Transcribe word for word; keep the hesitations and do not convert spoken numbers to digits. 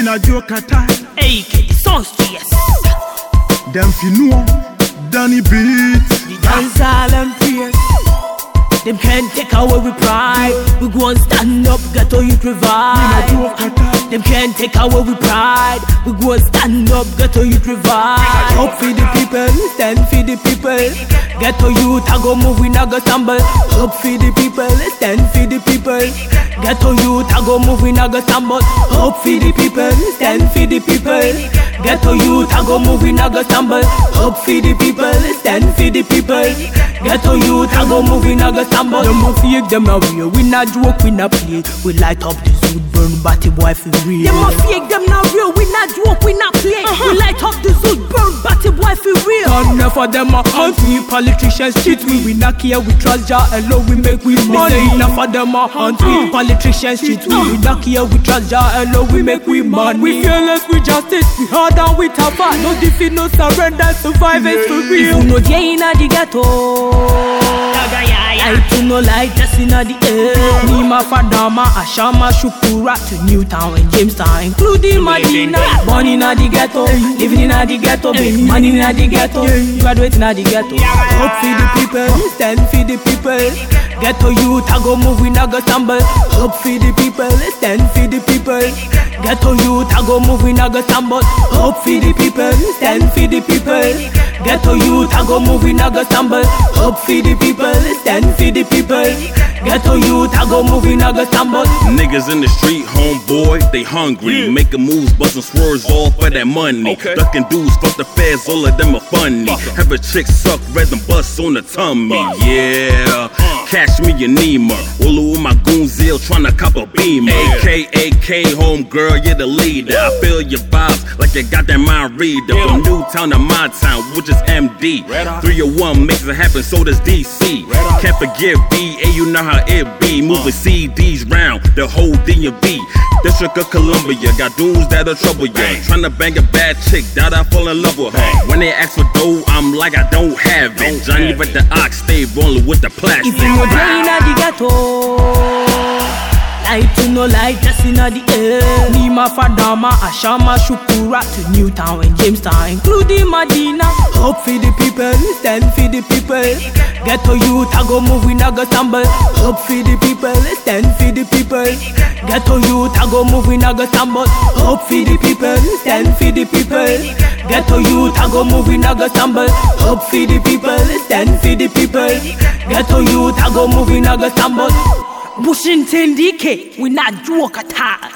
na joke attack. A K Songstress. Them finua, Danny Beats. The dancehall and praise. Them can't take away we pride. We go and stand up, ghetto youth revive. Them can't take away we pride. We go and stand up, ghetto youth revive. Up for the people, stand for the people. Ghetto youth, I go move, we not go stumble. Up for the people, stand for the people. Ghetto youth, I go move, we not go stumble. Up for the people, stand for the people. Ghetto youth, I go move, we not go stumble. Up for the people, stand for the people. Ghetto youth, I go move, we not go stumble. Them a fake, them a real. We not joke, we not play. We light up the zoo, burn batty boy for real. Them a fake, them not real. We not joke, we not play. Uh-huh. We light up the zoo, burn batty boy for real. And enough of them a hunt we, politicians cheat we. We not care, we trust Jah alone, we make we money. Enough of them a hunt we, politicians cheat we. We not care, we trust Jah alone, we make we money. We fearless with justice, we hard and we tough. No defeat, no surrender, survivors for real. If you know they inna the ghetto, I do no like just inna the air. Nima Fadama, Ashama, Shukura to Newtown and Jamestown, including Medina. Born inna the ghetto, living inna the ghetto, big money inna the ghetto, graduate inna the ghetto. Hope for the people, stand for the people. Ghetto youth, I go move, we not go stumble. Hope for the people, stand for the people. Ghetto youth, I go move, we not go stumble. Hope for the people, stand for the people. Ghetto youth, I go move, we not go stumble. Hope for the people, stand for the people. Ghetto youth, I go move, we not go stumble. Niggas in the street, homeboy, they hungry. Making moves, busting swerves all for that money. Okay. Ducking dudes, fuck the feds, all of them are funny. Have a chick suck, red and bust on the tummy. Yeah, cash me your Nima. All of my goons ill, tryna cop a beamer. A K A K, homegirl, you're the leader. I feel your vibes like you got that mind reader. From Newtown to my town, which is M D. three oh one makes it happen, so does D C. Can't forget B A, you know how it be. Moving C Ds round the whole D M V. District of Columbia, got dudes that'll trouble ya. Tryna bang a bad chick, that I fall in love with her. When they ask for dough, I'm like I don't have it. Johnny with the ox, stay rolling with the plastic. If you know they inna the ghetto, light to no light, just inna the air. Nima Fadama, Ashama, Shukura to Newtown and Jamestown, including Medina. Hope for the people, stand for the people. Ghetto youth, I go move, we not go stumble. Hope for the people, stand for the people. Ghetto youth, I go move, we not go stumble. Hope for the people, stand for the people. Ghetto youth, I go move, we not go stumble. Hope for the people, stand for the people. Ghetto youth, I go move, we not go stumble. Bushington D K, we not joke at all.